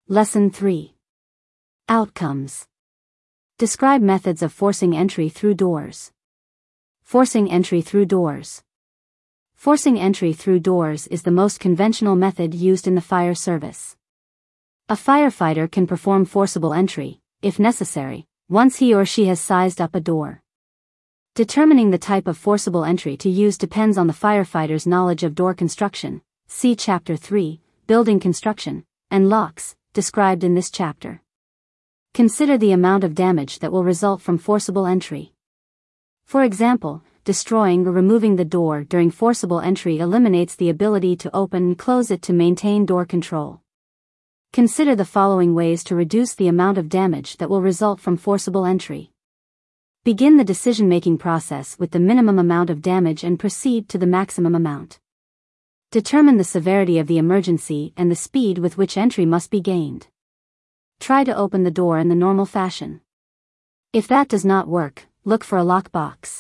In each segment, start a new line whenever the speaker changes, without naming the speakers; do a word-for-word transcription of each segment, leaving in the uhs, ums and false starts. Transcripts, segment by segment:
Lesson three. Outcomes. Describe methods of forcing entry through doors. Forcing entry through doors. Forcing entry through doors is the most conventional method used in the fire service. A firefighter can perform forcible entry, if necessary, once he or she has sized up a door. Determining the type of forcible entry to use depends on the firefighter's knowledge of door construction, see Chapter three, Building Construction, and locks, described in this chapter. Consider the amount of damage that will result from forcible entry. For example, destroying or removing the door during forcible entry eliminates the ability to open and close it to maintain door control. Consider the following ways to reduce the amount of damage that will result from forcible entry. Begin the decision-making process with the minimum amount of damage and proceed to the maximum amount. Determine the severity of the emergency and the speed with which entry must be gained. Try to open the door in the normal fashion. If that does not work, look for a lockbox.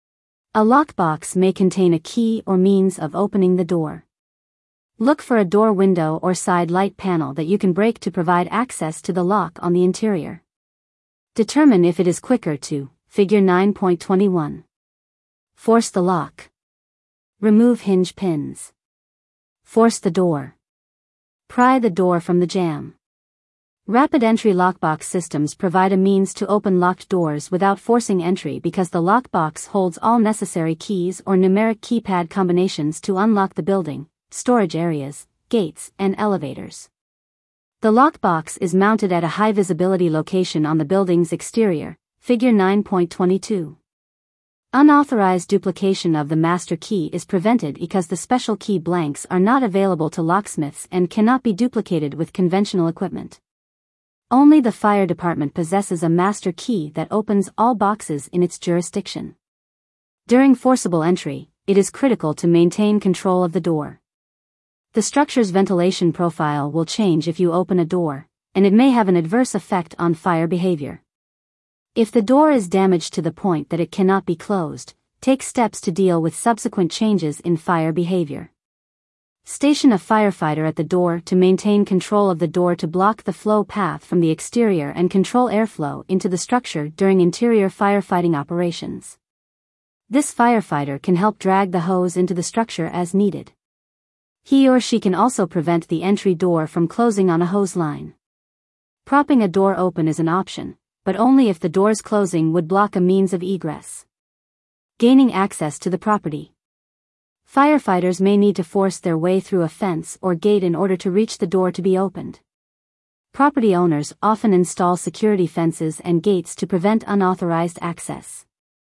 A lockbox may contain a key or means of opening the door. Look for a door window or side light panel that you can break to provide access to the lock on the interior. Determine if it is quicker to, Figure nine point two one. Force the lock. Remove hinge pins. Force the door. Pry the door from the jamb. Rapid entry lockbox systems provide a means to open locked doors without forcing entry because the lockbox holds all necessary keys or numeric keypad combinations to unlock the building, storage areas, gates, and elevators. The lockbox is mounted at a high visibility location on the building's exterior, Figure nine point two two. Unauthorized duplication of the master key is prevented because the special key blanks are not available to locksmiths and cannot be duplicated with conventional equipment. Only the fire department possesses a master key that opens all boxes in its jurisdiction. During forcible entry, it is critical to maintain control of the door. The structure's ventilation profile will change if you open a door, and it may have an adverse effect on fire behavior. If the door is damaged to the point that it cannot be closed, take steps to deal with subsequent changes in fire behavior. Station a firefighter at the door to maintain control of the door to block the flow path from the exterior and control airflow into the structure during interior firefighting operations. This firefighter can help drag the hose into the structure as needed. He or she can also prevent the entry door from closing on a hose line. Propping a door open is an option, but only if the door's closing would block a means of egress. Gaining access to the property. Firefighters may need to force their way through a fence or gate in order to reach the door to be opened. Property owners often install security fences and gates to prevent unauthorized access.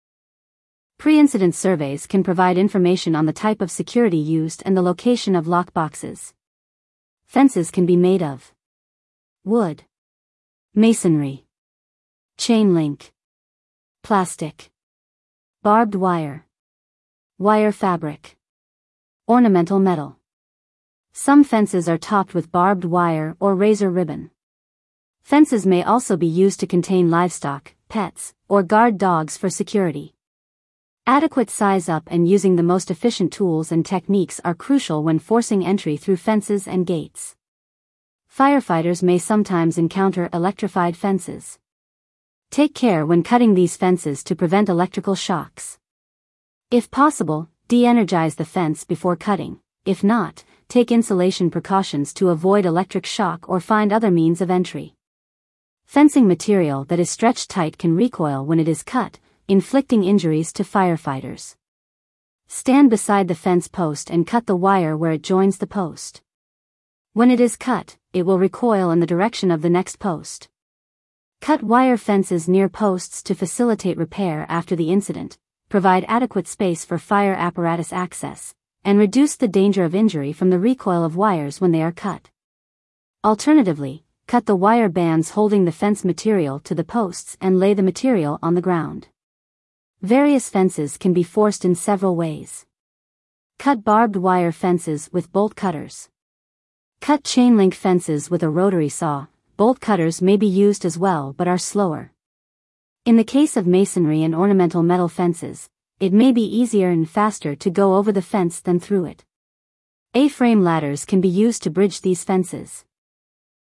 Pre-incident surveys can provide information on the type of security used and the location of lockboxes. Fences can be made of wood, masonry, chain link, plastic, barbed wire, wire fabric, ornamental metal. Some fences are topped with barbed wire or razor ribbon. Fences may also be used to contain livestock, pets, or guard dogs for security. Adequate size up and using the most efficient tools and techniques are crucial when forcing entry through fences and gates. Firefighters may sometimes encounter electrified fences. Take care when cutting these fences to prevent electrical shocks. If possible, de-energize the fence before cutting. If not, take insulation precautions to avoid electric shock or find other means of entry. Fencing material that is stretched tight can recoil when it is cut, inflicting injuries to firefighters. Stand beside the fence post and cut the wire where it joins the post. When it is cut, it will recoil in the direction of the next post. Cut wire fences near posts to facilitate repair after the incident, provide adequate space for fire apparatus access, and reduce the danger of injury from the recoil of wires when they are cut. Alternatively, cut the wire bands holding the fence material to the posts and lay the material on the ground. Various fences can be forced in several ways. Cut barbed wire fences with bolt cutters. Cut chain link fences with a rotary saw. Bolt cutters may be used as well but are slower. In the case of masonry and ornamental metal fences, it may be easier and faster to go over the fence than through it. A-frame ladders can be used to bridge these fences.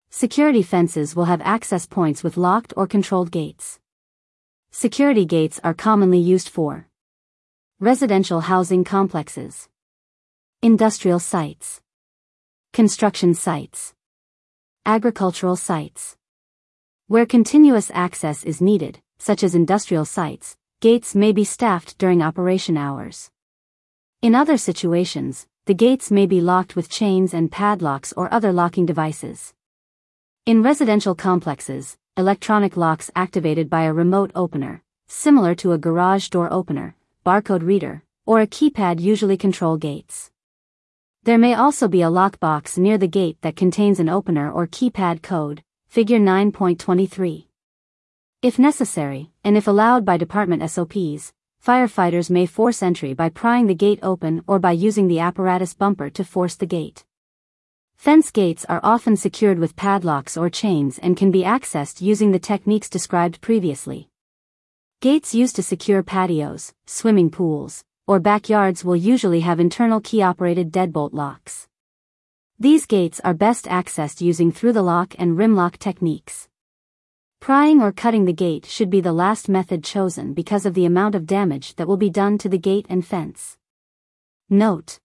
Security fences will have access points with locked or controlled gates. Security gates are commonly used for residential housing complexes, industrial sites, construction sites, agricultural sites. Where continuous access is needed, such as industrial sites, gates may be staffed during operation hours. In other situations, the gates may be locked with chains and padlocks or other locking devices. In residential complexes, electronic locks activated by a remote opener, similar to a garage door opener, barcode reader, or a keypad usually control gates. There may also be a lockbox near the gate that contains an opener or keypad code, figure nine point two three. If necessary, and if allowed by department S O Ps, firefighters may force entry by prying the gate open or by using the apparatus bumper to force the gate. Fence gates are often secured with padlocks or chains and can be accessed using the techniques described previously. Gates used to secure patios, swimming pools, or backyards will usually have internal key-operated deadbolt locks. These gates are best accessed using through-the-lock and rim lock techniques. Prying or cutting the gate should be the last method chosen because of the amount of damage that will be done to the gate and fence. Note: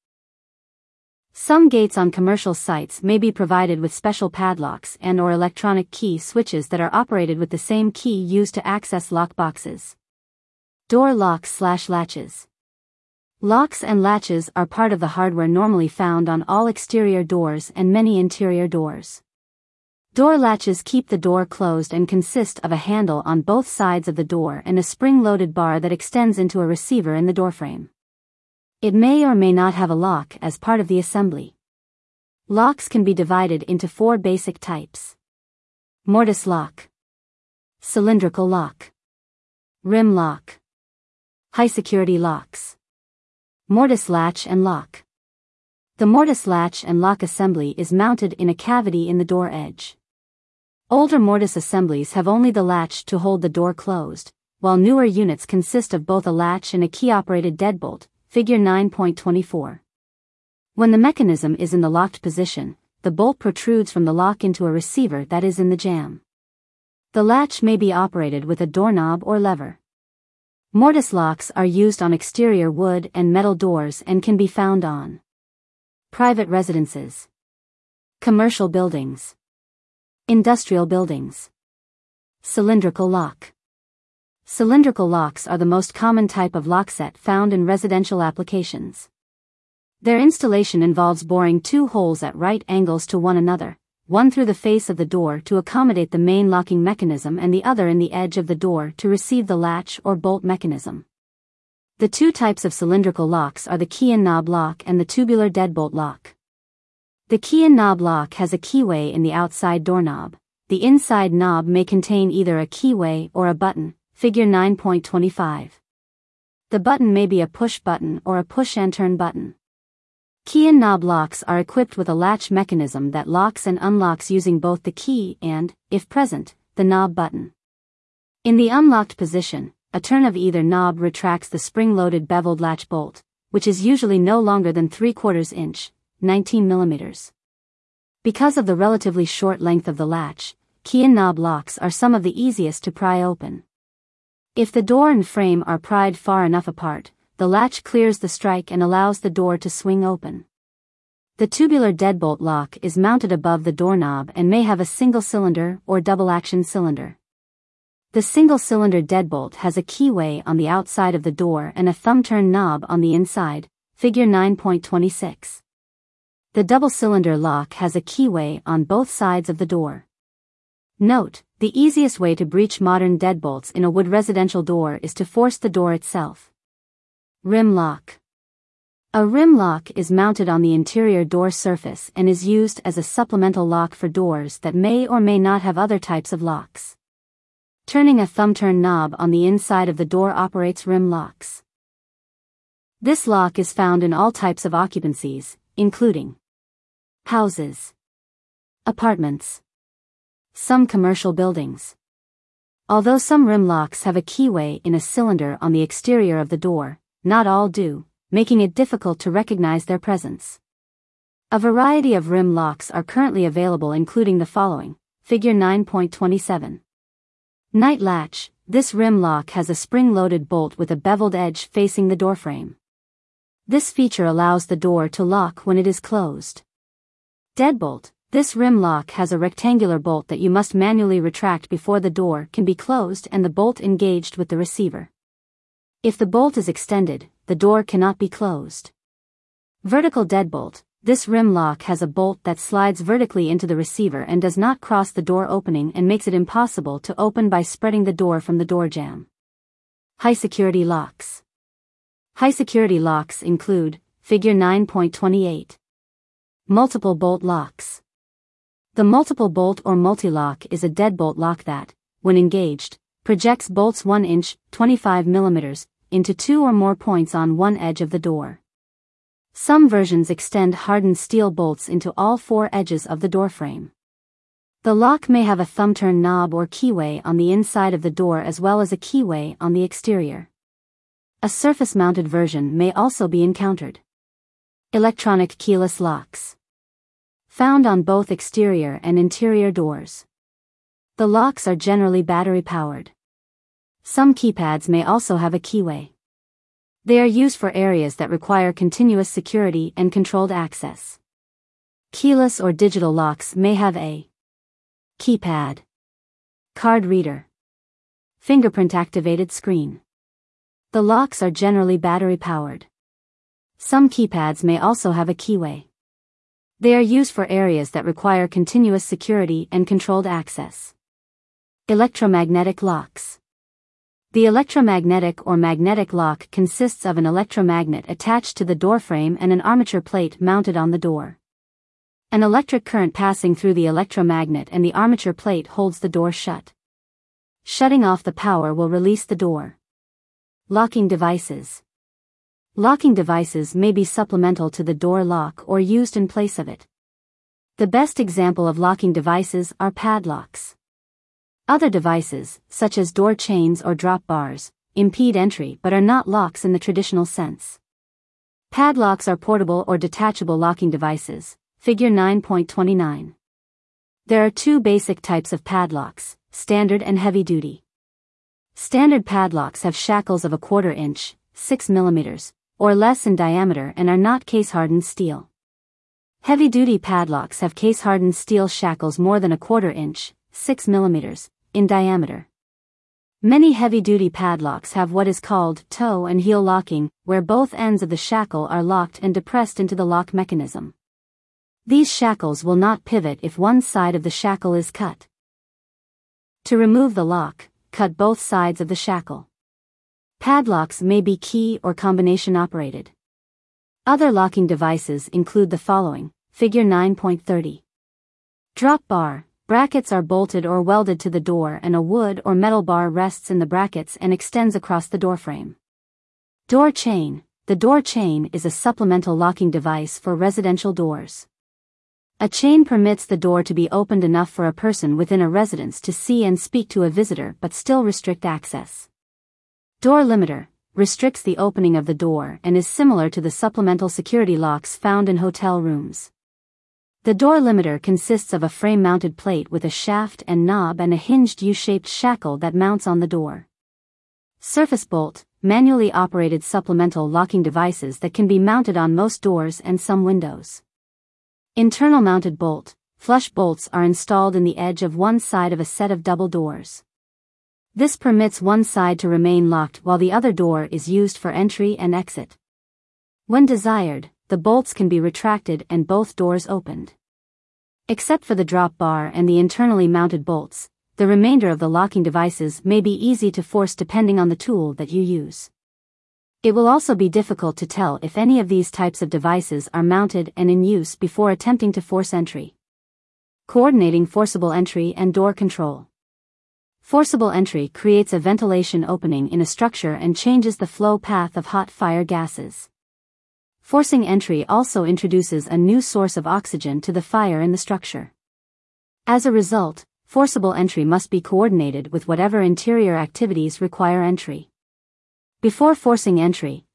some gates on commercial sites may be provided with special padlocks and or electronic key switches that are operated with the same key used to access lockboxes. Door locks slash latches. Locks and latches are part of the hardware normally found on all exterior doors and many interior doors. Door latches keep the door closed and consist of a handle on both sides of the door and a spring-loaded bar that extends into a receiver in the doorframe. It may or may not have a lock as part of the assembly. Locks can be divided into four basic types: mortise lock, cylindrical lock, rim lock, high security locks. Mortise latch and lock. The mortise latch and lock assembly is mounted in a cavity in the door edge. Older mortise assemblies have only the latch to hold the door closed, while newer units consist of both a latch and a key-operated deadbolt, figure nine point two four. When the mechanism is in the locked position, the bolt protrudes from the lock into a receiver that is in the jamb. The latch may be operated with a doorknob or lever. Mortise locks are used on exterior wood and metal doors and can be found on private residences, commercial buildings, industrial buildings. Cylindrical lock. Cylindrical locks are the most common type of lock set found in residential applications. Their installation involves boring two holes at right angles to one another, one through the face of the door to accommodate the main locking mechanism and the other in the edge of the door to receive the latch or bolt mechanism. The two types of cylindrical locks are the key and knob lock and the tubular deadbolt lock. The key and knob lock has a keyway in the outside doorknob. The inside knob may contain either a keyway or a button, figure nine point two five. The button may be a push button or a push and turn button. Key and knob locks are equipped with a latch mechanism that locks and unlocks using both the key and, if present, the knob button. In the unlocked position, a turn of either knob retracts the spring-loaded beveled latch bolt, which is usually no longer than three quarters inch, nineteen millimeters. Because of the relatively short length of the latch, key and knob locks are some of the easiest to pry open. If the door and frame are pried far enough apart, the latch clears the strike and allows the door to swing open. The tubular deadbolt lock is mounted above the doorknob and may have a single cylinder or double-action cylinder. The single-cylinder deadbolt has a keyway on the outside of the door and a thumb-turn knob on the inside, figure nine point two six. The double-cylinder lock has a keyway on both sides of the door. Note: the easiest way to breach modern deadbolts in a wood residential door is to force the door itself. Rim lock. A rim lock is mounted on the interior door surface and is used as a supplemental lock for doors that may or may not have other types of locks. Turning a thumb-turn knob on the inside of the door operates rim locks. This lock is found in all types of occupancies, including houses, apartments, some commercial buildings. Although some rim locks have a keyway in a cylinder on the exterior of the door, not all do, making it difficult to recognize their presence. A variety of rim locks are currently available, including the following. Figure nine point two seven. Night latch. This rim lock has a spring-loaded bolt with a beveled edge facing the doorframe. This feature allows the door to lock when it is closed. Deadbolt. This rim lock has a rectangular bolt that you must manually retract before the door can be closed and the bolt engaged with the receiver. If the bolt is extended, the door cannot be closed. Vertical deadbolt. This rim lock has a bolt that slides vertically into the receiver and does not cross the door opening and makes it impossible to open by spreading the door from the door jamb. High security locks. High security locks include, figure nine point two eight. Multiple bolt locks. The multiple bolt or multi-lock is a deadbolt lock that, when engaged, projects bolts one inch, twenty-five millimeters, into two or more points on one edge of the door. Some versions extend hardened steel bolts into all four edges of the doorframe. The lock may have a thumb-turn knob or keyway on the inside of the door as well as a keyway on the exterior. A surface-mounted version may also be encountered. Electronic keyless locks. Found on both exterior and interior doors. The locks are generally battery-powered. Some keypads may also have a keyway. They are used for areas that require continuous security and controlled access. Keyless or digital locks may have a keypad, card reader, fingerprint-activated screen. The locks are generally battery-powered. Some keypads may also have a keyway. They are used for areas that require continuous security and controlled access. Electromagnetic locks. The electromagnetic or magnetic lock consists of an electromagnet attached to the doorframe and an armature plate mounted on the door. An electric current passing through the electromagnet and the armature plate holds the door shut. Shutting off the power will release the door. Locking devices. Locking devices may be supplemental to the door lock or used in place of it. The best example of locking devices are padlocks. Other devices, such as door chains or drop bars, impede entry but are not locks in the traditional sense. Padlocks are portable or detachable locking devices, figure nine point two nine. There are two basic types of padlocks, standard and heavy-duty. Standard padlocks have shackles of a quarter inch, six millimeters, or less in diameter and are not case-hardened steel. Heavy-duty padlocks have case-hardened steel shackles more than a quarter inch, six millimeters, in diameter. Many heavy-duty padlocks have what is called toe and heel locking, where both ends of the shackle are locked and depressed into the lock mechanism. These shackles will not pivot if one side of the shackle is cut. To remove the lock, cut both sides of the shackle. Padlocks may be key or combination operated. Other locking devices include the following, figure nine point thirty. Drop bar. Brackets are bolted or welded to the door and a wood or metal bar rests in the brackets and extends across the doorframe. Door chain. The door chain is a supplemental locking device for residential doors. A chain permits the door to be opened enough for a person within a residence to see and speak to a visitor but still restrict access. Door limiter restricts the opening of the door and is similar to the supplemental security locks found in hotel rooms. The door limiter consists of a frame-mounted plate with a shaft and knob and a hinged U-shaped shackle that mounts on the door. Surface bolt, manually operated supplemental locking devices that can be mounted on most doors and some windows. Internal mounted bolt, flush bolts are installed in the edge of one side of a set of double doors. This permits one side to remain locked while the other door is used for entry and exit. When desired, the bolts can be retracted and both doors opened. Except for the drop bar and the internally mounted bolts, the remainder of the locking devices may be easy to force depending on the tool that you use. It will also be difficult to tell if any of these types of devices are mounted and in use before attempting to force entry. Coordinating forcible entry and door control. Forcible entry creates a ventilation opening in a structure and changes the flow path of hot fire gases. Forcing entry also introduces a new source of oxygen to the fire in the structure. As a result, forcible entry must be coordinated with whatever interior activities require entry. Before forcing entry,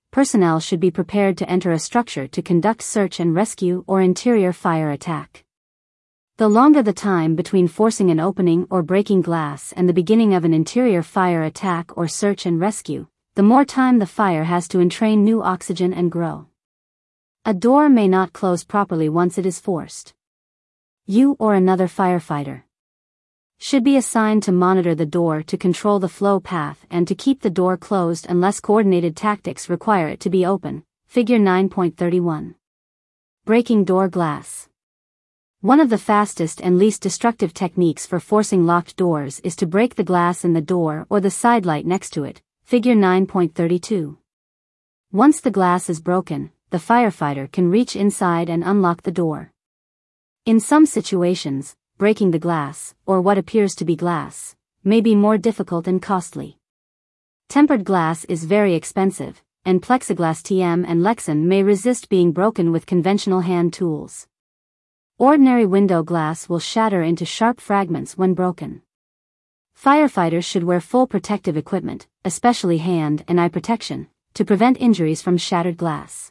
personnel should be prepared to enter a structure to conduct search and rescue or interior fire attack. The longer the time between forcing an opening or breaking glass and the beginning of an interior fire attack or search and rescue, the more time the fire has to entrain new oxygen and grow. A door may not close properly once it is forced. You or another firefighter should be assigned to monitor the door to control the flow path and to keep the door closed unless coordinated tactics require it to be open. Figure nine point three one. Breaking door glass. One of the fastest and least destructive techniques for forcing locked doors is to break the glass in the door or the side light next to it. Figure nine point three two. Once the glass is broken, the firefighter can reach inside and unlock the door. In some situations, breaking the glass, or what appears to be glass, may be more difficult and costly. Tempered glass is very expensive, and plexiglass T M and Lexan may resist being broken with conventional hand tools. Ordinary window glass will shatter into sharp fragments when broken. Firefighters should wear full protective equipment, especially hand and eye protection, to prevent injuries from shattered glass.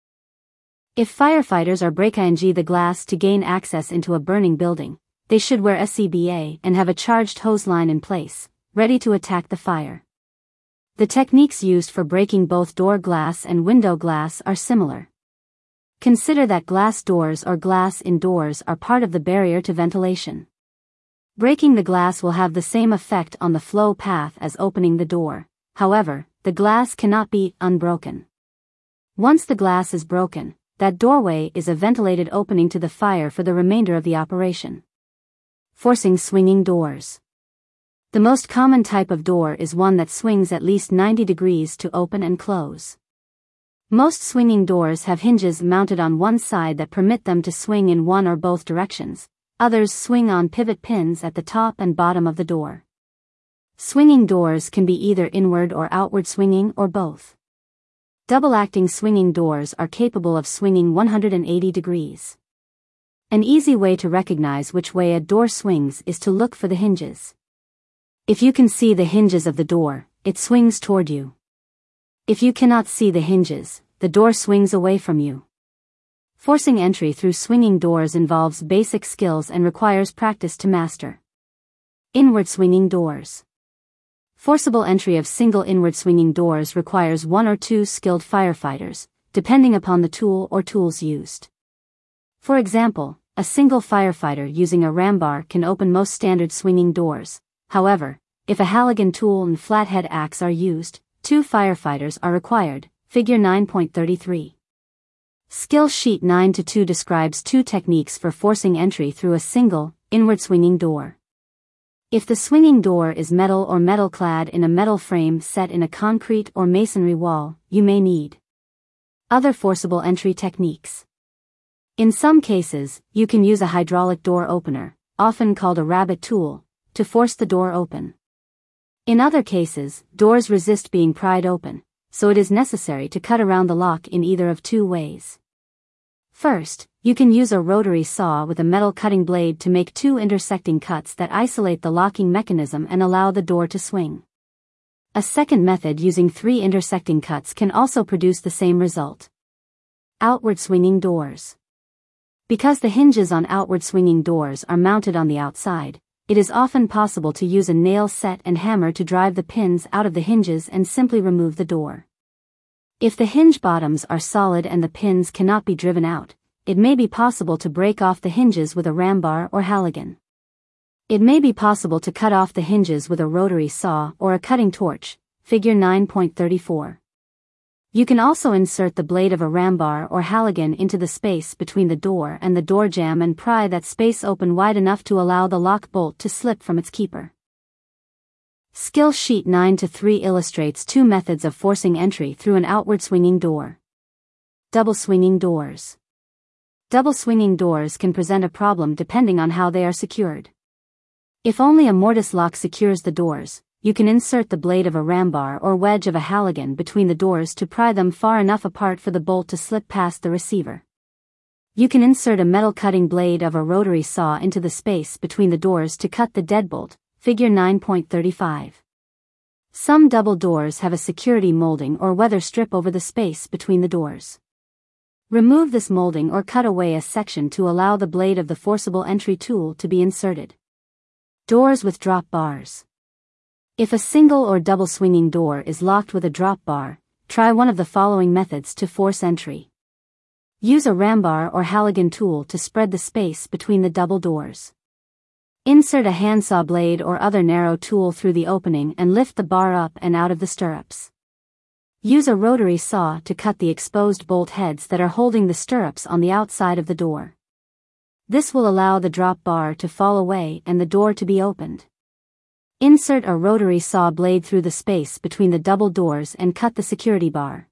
If firefighters are breaking the glass to gain access into a burning building, they should wear a C B A and have a charged hose line in place, ready to attack the fire. The techniques used for breaking both door glass and window glass are similar. Consider that glass doors or glass in doors are part of the barrier to ventilation. Breaking the glass will have the same effect on the flow path as opening the door. However, the glass cannot be unbroken. Once the glass is broken, that doorway is a ventilated opening to the fire for the remainder of the operation. Forcing swinging doors. The most common type of door is one that swings at least ninety degrees to open and close. Most swinging doors have hinges mounted on one side that permit them to swing in one or both directions. Others swing on pivot pins at the top and bottom of the door. Swinging doors can be either inward or outward swinging or both. Double-acting swinging doors are capable of swinging one hundred eighty degrees. An easy way to recognize which way a door swings is to look for the hinges. If you can see the hinges of the door, it swings toward you. If you cannot see the hinges, the door swings away from you. Forcing entry through swinging doors involves basic skills and requires practice to master. Inward swinging doors. Forcible entry of single inward swinging doors requires one or two skilled firefighters, depending upon the tool or tools used. For example, a single firefighter using a rambar can open most standard swinging doors. However, if a Halligan tool and flathead axe are used, two firefighters are required. Figure nine point three three. Skill sheet nine to two describes two techniques for forcing entry through a single, inward swinging door. If the swinging door is metal or metal clad in a metal frame set in a concrete or masonry wall, you may need other forcible entry techniques. In some cases, you can use a hydraulic door opener, often called a rabbit tool, to force the door open. In other cases, doors resist being pried open, so it is necessary to cut around the lock in either of two ways. First, you can use a rotary saw with a metal cutting blade to make two intersecting cuts that isolate the locking mechanism and allow the door to swing. A second method using three intersecting cuts can also produce the same result. Outward swinging doors. Because the hinges on outward swinging doors are mounted on the outside, it is often possible to use a nail set and hammer to drive the pins out of the hinges and simply remove the door. If the hinge bottoms are solid and the pins cannot be driven out, it may be possible to break off the hinges with a rambar or Halligan. It may be possible to cut off the hinges with a rotary saw or a cutting torch. Figure nine point three four. You can also insert the blade of a rambar or Halligan into the space between the door and the door jamb and pry that space open wide enough to allow the lock bolt to slip from its keeper. Skill sheet nine to three illustrates two methods of forcing entry through an outward swinging door. Double swinging doors. Double swinging doors can present a problem depending on how they are secured. If only a mortise lock secures the doors, you can insert the blade of a rambar or wedge of a Halligan between the doors to pry them far enough apart for the bolt to slip past the receiver. You can insert a metal cutting blade of a rotary saw into the space between the doors to cut the deadbolt. Figure nine point three five. Some double doors have a security molding or weather strip over the space between the doors. Remove this molding or cut away a section to allow the blade of the forcible entry tool to be inserted. Doors with drop bars. If a single or double swinging door is locked with a drop bar, try one of the following methods to force entry. Use a rambar or Halligan tool to spread the space between the double doors. Insert a handsaw blade or other narrow tool through the opening and lift the bar up and out of the stirrups. Use a rotary saw to cut the exposed bolt heads that are holding the stirrups on the outside of the door. This will allow the drop bar to fall away and the door to be opened. Insert a rotary saw blade through the space between the double doors and cut the security bar.